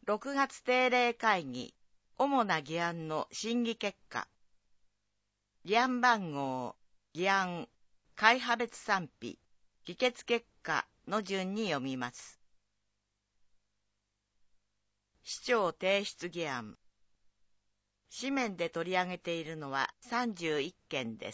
6月定例会議、主な議案の審議結果。議案番号、議案、会派別賛否、議決結果の順に読みます。市長提出議案。紙面で取り上げているのは31件です。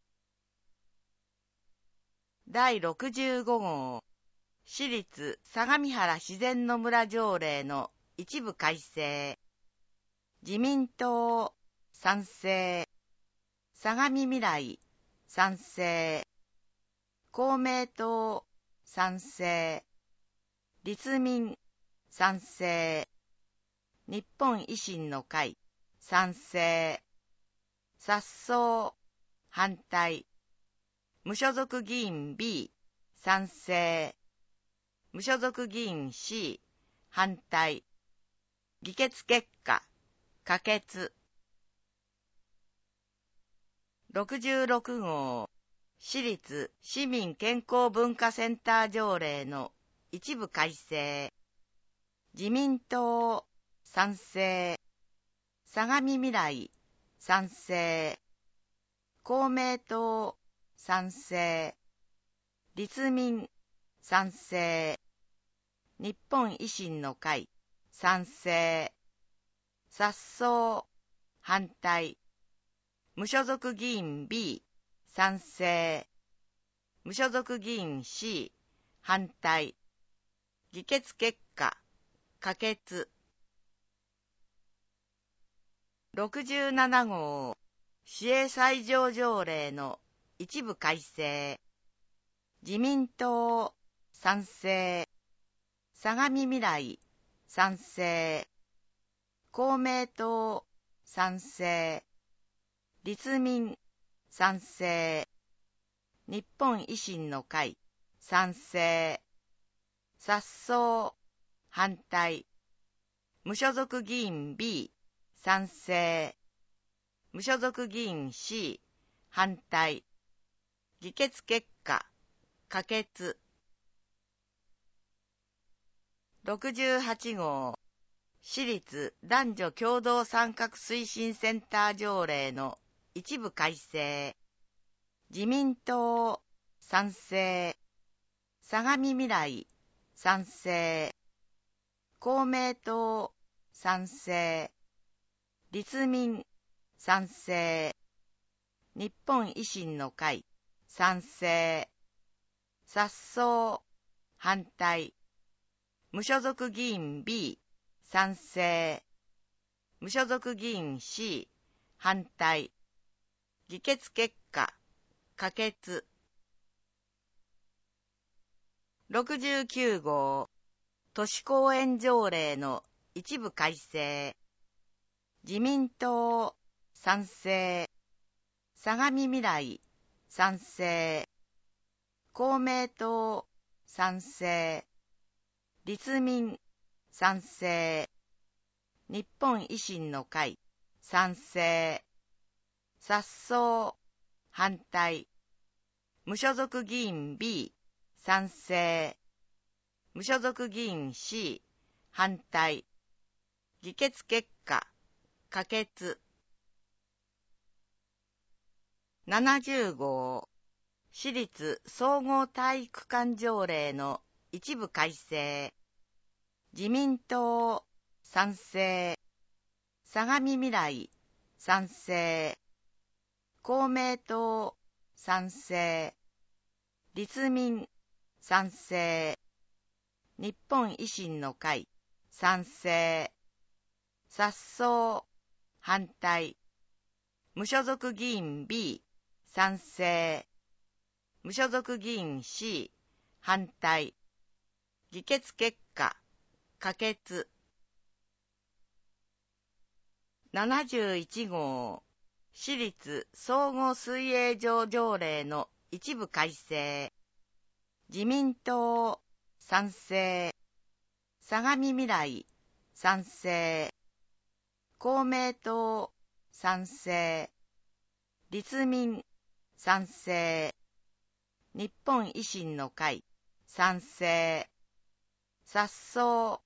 第65号、市立相模原自然の村条例の一部改正。自民党、賛成。相模未来、賛成。公明党、賛成。立民、賛成。日本維新の会、賛成。殺走、反対。無所属議員 B、賛成。無所属議員 C、反対。議決結果、可決。66号、市立市民健康文化センター条例の一部改正。自民党、賛成。相模未来、賛成。公明党、賛成。立民、賛成。日本維新の会、賛成。殺走、反対。無所属議員 B、賛成。無所属議員 C、反対。議決結果、可決。67号、市営斎場条例の一部改正。自民党、賛成。相模未来、賛成。公明党、賛成。立民、賛成。日本維新の会、賛成。殺走、反対。無所属議員 B、賛成。無所属議員 C、反対。議決結果、可決。68号、市立男女共同参画推進センター条例の一部改正。自民党、賛成。相模未来、賛成。公明党、賛成。立民、賛成。日本維新の会、賛成。殺走、反対。無所属議員 B、賛成。無所属議員 C、反対。議決結果、可決。69号、都市公園条例の一部改正。自民党、賛成。相模未来、賛成。公明党、賛成。立民、賛成。日本維新の会、賛成。殺走、反対。無所属議員 B、賛成。無所属議員 C、反対。議決結果、可決。70号、市立総合体育館条例の一部改正。自民党、賛成。相模未来、賛成。公明党、賛成。立民、賛成。日本維新の会、賛成。殺走、反対。無所属議員 B、賛成。無所属議員 C、反対。議決結果、可決。71号、市立総合水泳場条例の一部改正。自民党、賛成。相模未来、賛成。公明党、賛成。立民、賛成。日本維新の会、賛成。殺走、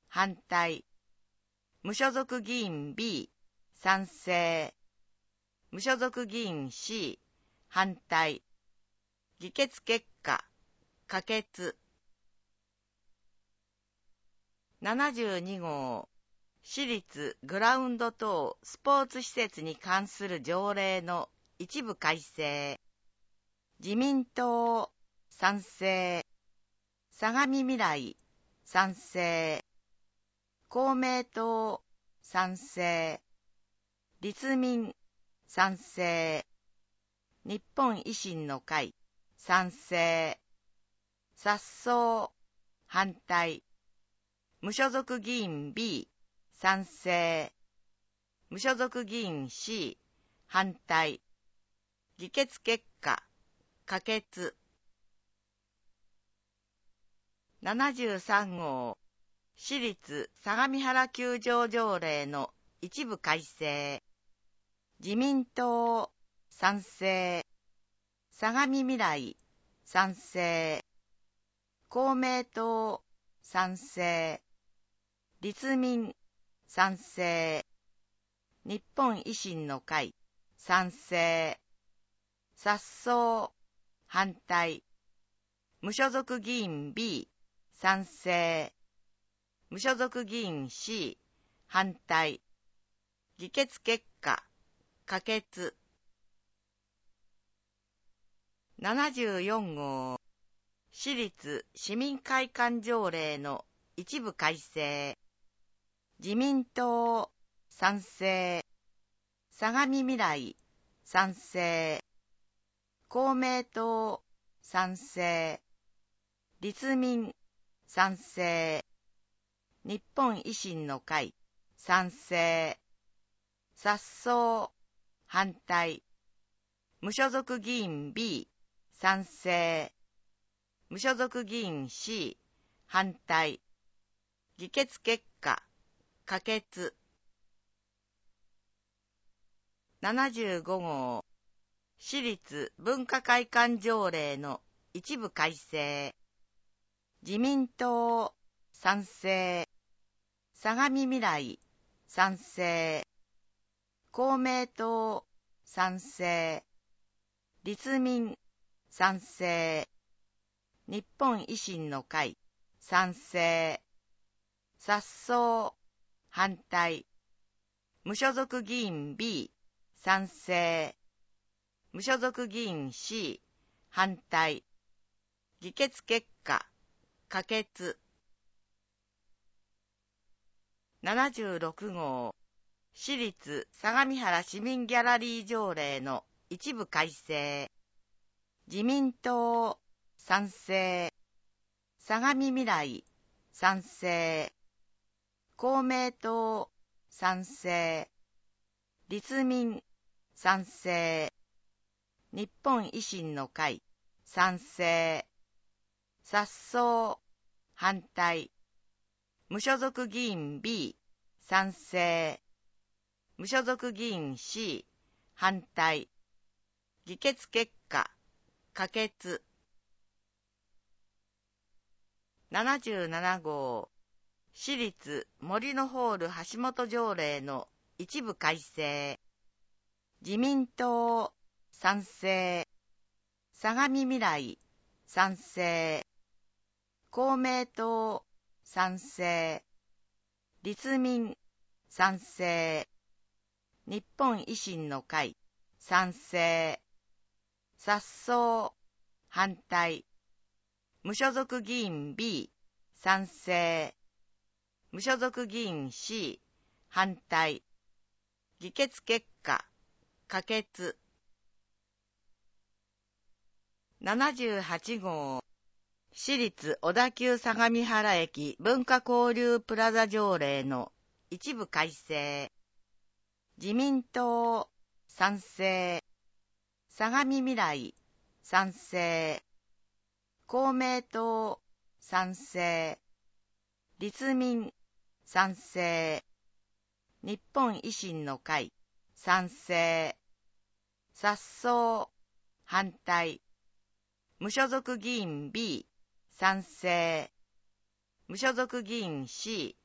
反対。無所属議員 B、賛成。無所属議員 C、反対。議決結果、可決。72号、私立グラウンド等スポーツ施設に関する条例の一部改正。自民党、賛成。相模未来、賛成。公明党、賛成。立民、賛成。日本維新の会、賛成。殺走、反対。無所属議員 B、賛成。無所属議員 C、反対。議決結果、可決。73号、私立相模原球場条例の一部改正。自民党、賛成。相模未来、賛成。公明党、賛成。立民、賛成。日本維新の会、賛成。殺走、反対。無所属議員 B、賛成。無所属議員 C、反対。議決結果、可決。74号、私立市民会館条例の一部改正。自民党、賛成。相模未来、賛成。公明党、賛成。立民、賛成。日本維新の会、賛成。殺走、反対。無所属議員 B、賛成。無所属議員 C、反対。議決結果、可決。75号、私立文化会館条例の一部改正。自民党、賛成。相模未来、賛成。公明党、賛成。立民、賛成。日本維新の会、賛成。殺走、反対。無所属議員 B、賛成。無所属議員 C、反対。議決結果、可決。76号、私立相模原市民ギャラリー条例の一部改正。自民党、賛成。相模未来、賛成。公明党、賛成。立民、賛成。日本維新の会、賛成。殺走、反対。無所属議員 B、賛成。無所属議員 C、反対。議決結果、可決。77号、私立森のホール橋本条例の一部改正。自民党、賛成。相模未来、賛成。公明党、賛成。立民、賛成。日本維新の会、賛成。殺走、反対。無所属議員 B、賛成。無所属議員 C、反対。議決結果、可決。78号、私立小田急相模原駅文化交流プラザ条例の一部改正。自民党、賛成。相模未来、賛成。公明党、賛成。立民、賛成。日本維新の会、賛成。殺走、反対。無所属議員 B、賛成。無所属議員 C、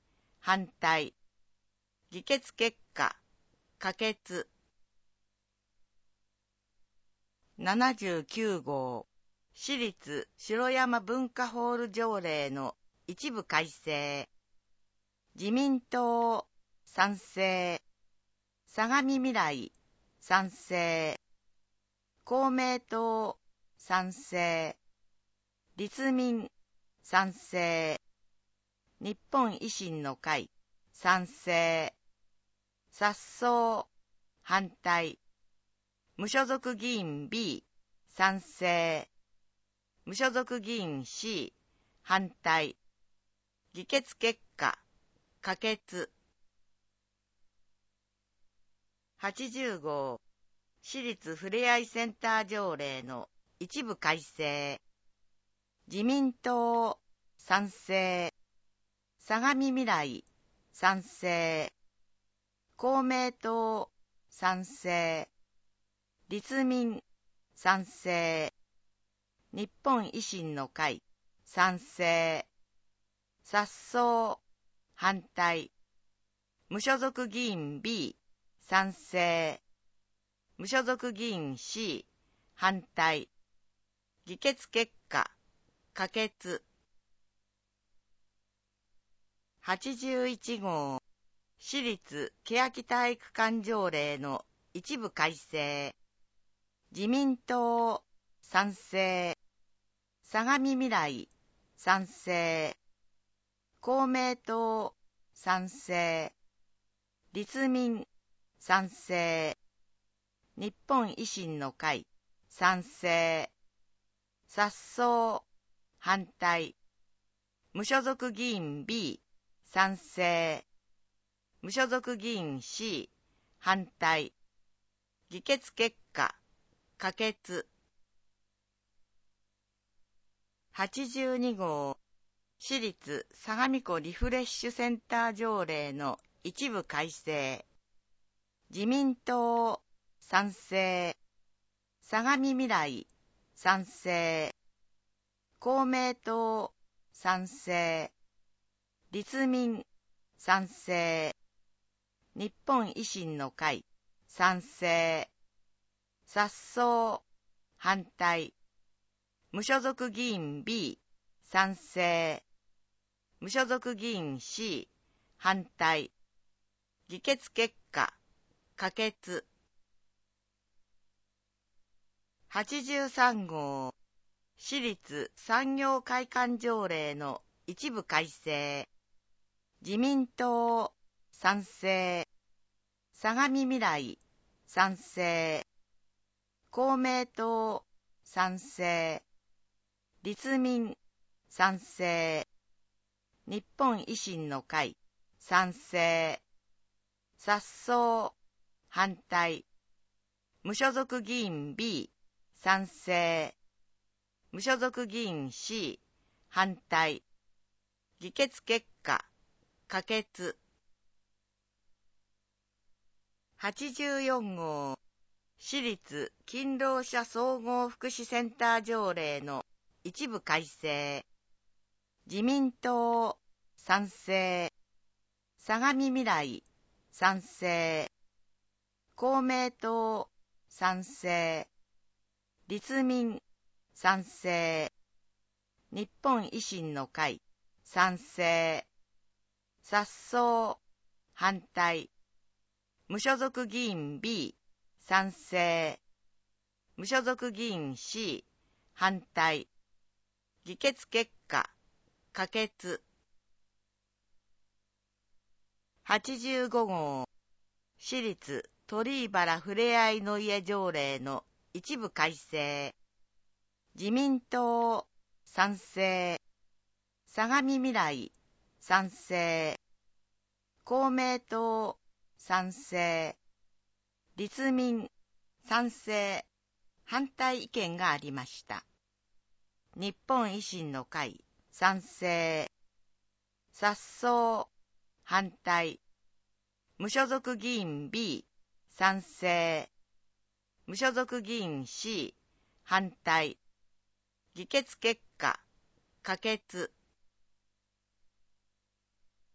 反対。議決結果、可決。79号、私立城山文化ホール条例の一部改正。自民党、賛成。相模未来、賛成。公明党、賛成。立民、賛成。日本維新の会、賛成。殺走、反対。無所属議員 B、賛成。無所属議員 C、反対。議決結果、可決。80号、私立ふれあいセンター条例の一部改正。自民党、賛成。相模未来、賛成。公明党、賛成。立民、賛成。日本維新の会、賛成。殺走、反対。無所属議員 B、賛成。無所属議員 C、反対。議決結果、可決。81号、私立欅体育館条例の一部改正。自民党、賛成。相模未来、賛成。公明党、賛成。立民、賛成。日本維新の会、賛成。殺走、反対。無所属議員 B、賛成。無所属議員 C、反対。議決結果、可決。82号、私立相模湖リフレッシュセンター条例の一部改正。自民党、賛成。相模未来、賛成。公明党、賛成。立民、賛成。日本維新の会、賛成。殺走、反対。無所属議員 B、賛成。無所属議員 C、反対。議決結果、可決。83号、私立産業会館条例の一部改正。自民党、賛成。相模未来、賛成。公明党、賛成。立民、賛成。日本維新の会、賛成。殺走、反対。無所属議員 B、賛成。無所属議員 C、反対。議決結果、可決。84号、私立勤労者総合福祉センター条例の一部改正。自民党、賛成。相模未来、賛成。公明党、賛成。立民、賛成。日本維新の会、賛成。殺走、反対。無所属議員 B、賛成。無所属議員 C、反対。議決結果、可決。85号、私立鳥居原ふれあいの家条例の一部改正。自民党、賛成。相模未来、賛成。公明党、賛成。立民、賛成。反対意見がありました。日本維新の会、賛成。殺走、反対。無所属議員 B、賛成。無所属議員 C、反対。議決結果、可決。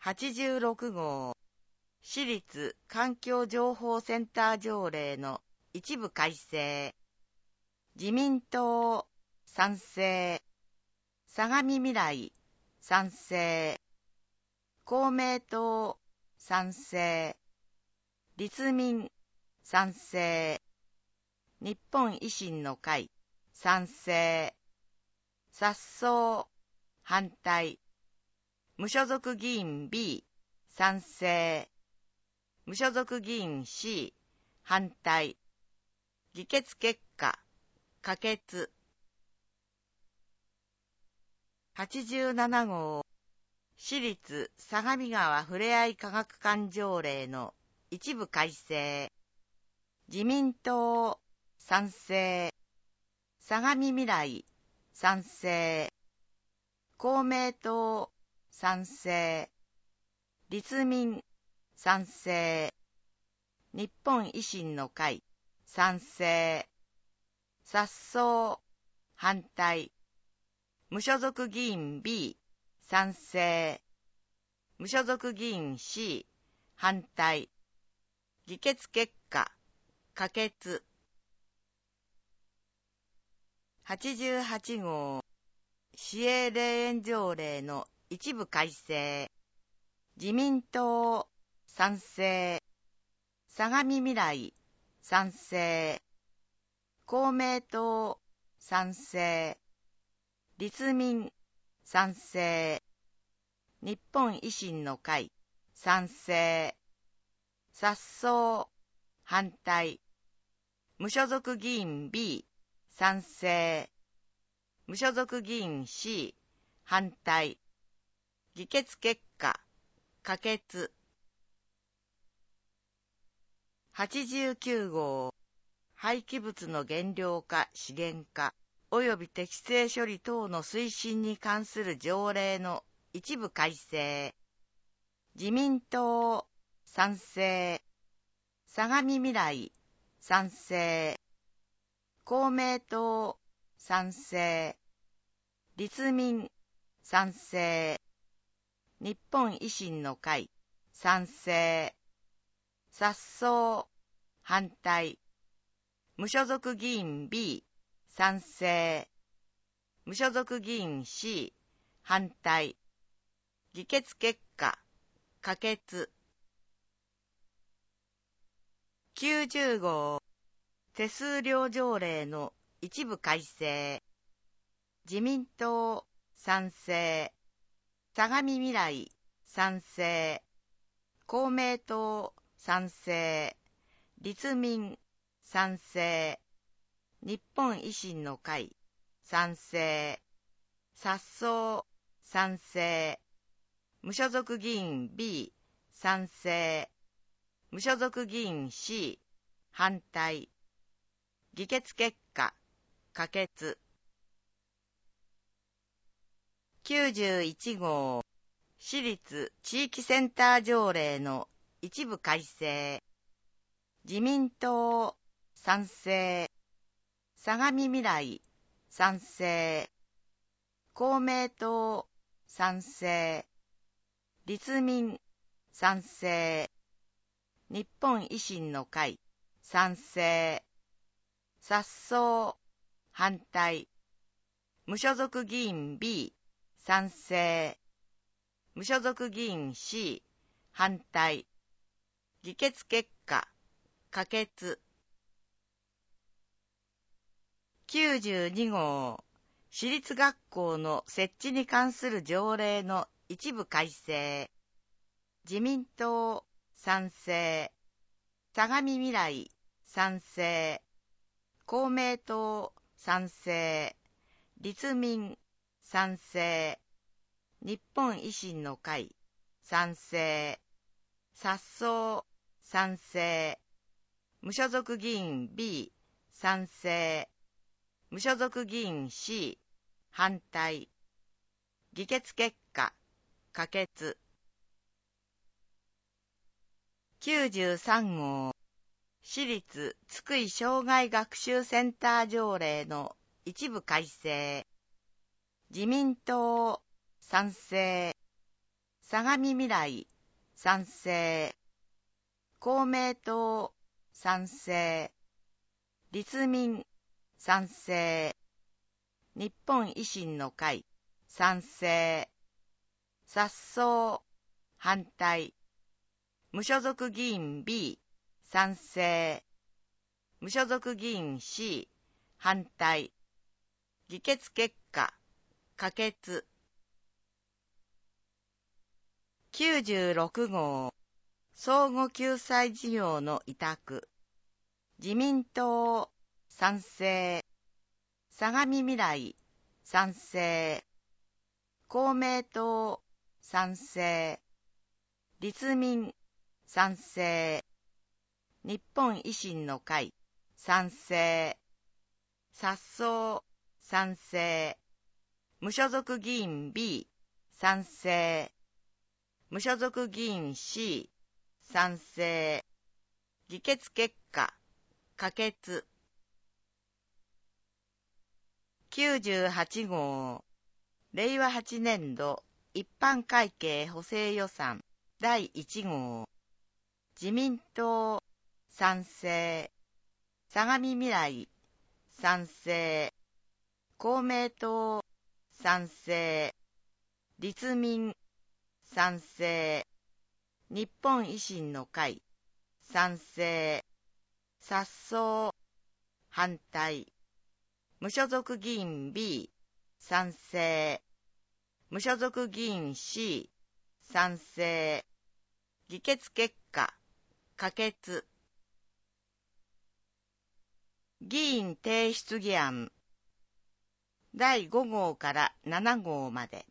86号私立環境情報センター条例の一部改正。自民党賛成。相模未来賛成。公明党賛成。立民賛成。日本維新の会賛成。殺走反対。無所属議員 B 賛成。無所属議員 C 反対。議決結果可決。87号私立相模川ふれあい科学館条例の一部改正。自民党賛成。相模未来賛成。公明党賛成。立民賛成。日本維新の会賛成。殺走反対。無所属議員 B 賛成。無所属議員 C 反対。議決結果可決。88号市営霊園条例の一部改正。自民党賛成。相模未来賛成。公明党賛成。立民賛成。日本維新の会賛成。殺走反対。無所属議員 B 賛成。無所属議員 C 反対。議決結果可決。89号廃棄物の減量化資源化及び適正処理等の推進に関する条例の一部改正。自民党賛成。相模未来賛成。公明党賛成。立民賛成。日本維新の会賛成。殺走反対。無所属議員 B 賛成。無所属議員 C 反対。議決結果可決。90号手数料条例の一部改正。自民党賛成。相模未来賛成。公明党賛成。立民賛成。日本維新の会賛成。殺走賛成。無所属議員 B 賛成。無所属議員 C 反対。議決結果可決。91号私立地域センター条例の一部改正。自民党賛成。相模未来賛成。公明党賛成。立民賛成。日本維新の会賛成。殺走反対。無所属議員 B 賛成。無所属議員 C 反対。議決結果可決。92号私立学校の設置に関する条例の一部改正。自民党賛成。相模未来賛成。公明党賛成。立民賛成。日本維新の会賛成。殺走賛成。無所属議員 B 賛成。無所属議員 C 反対。議決結果可決。93号私立津久井障害学習センター条例の一部改正。自民党賛成。 相模未来、賛成。公明党、賛成。立民、賛成。日本維新の会、賛成。殺走、反対。無所属議員 B、賛成。無所属議員 C、反対。議決結果、可決。96号、相互救済事業の委託。自民党、賛成。相模未来、賛成。公明党、賛成。立民、賛成。日本維新の会、賛成。殺走、賛成。無所属議員 B、賛成。無所属議員 C、賛成。議決結果、可決。98号、令和8年度一般会計補正予算第1号。自民党、賛成。相模未来、賛成。公明党、賛成。立民、賛成。日本維新の会、賛成。殺走、反対。無所属議員 B、賛成。無所属議員 C、賛成。議決結果、可決。議員提出議案。第5号から7号まで。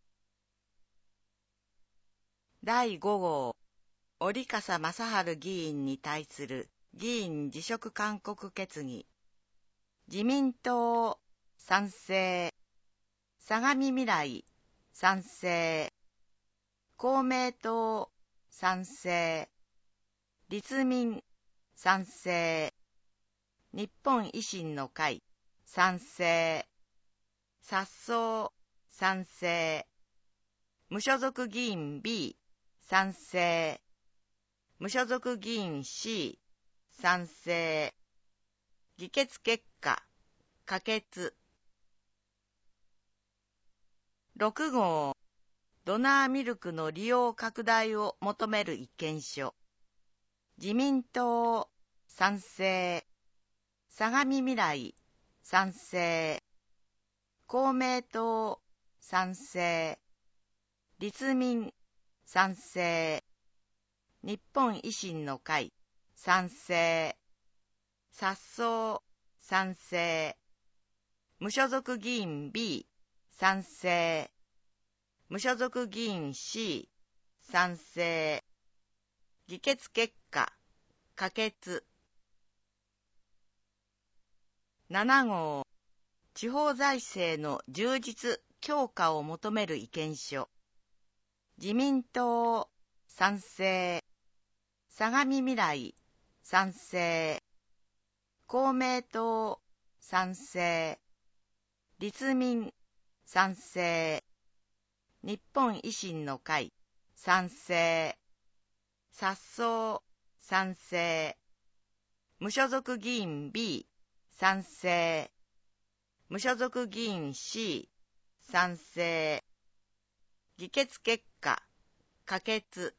第5号、折笠正治議員に対する議員辞職勧告決議。自民党、賛成。相模未来、賛成。公明党、賛成。立民、賛成。日本維新の会、賛成。殺走、賛成。無所属議員 B、賛成。無所属議員 C、賛成。議決結果、可決。6号、ドナーミルクの利用拡大を求める意見書。自民党、賛成。相模未来、賛成。公明党、賛成。立民、賛成。日本維新の会、賛成。殺走、賛成。無所属議員 B、賛成。無所属議員 C、賛成。議決結果、可決。7号、地方財政の充実強化を求める意見書。自民党、賛成。相模未来、賛成。公明党、賛成。立民、賛成。日本維新の会、賛成。殺走、賛成。無所属議員 B、賛成。無所属議員 C、賛成。議決結果、可決。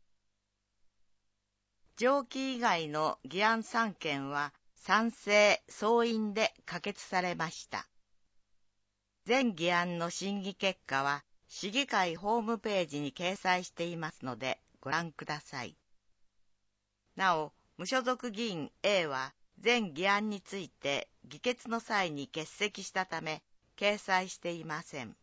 上記以外の議案3件は賛成総員で可決されました。全議案の審議結果は市議会ホームページに掲載していますのでご覧ください。なお、無所属議員 A は全議案について議決の際に欠席したため掲載していません。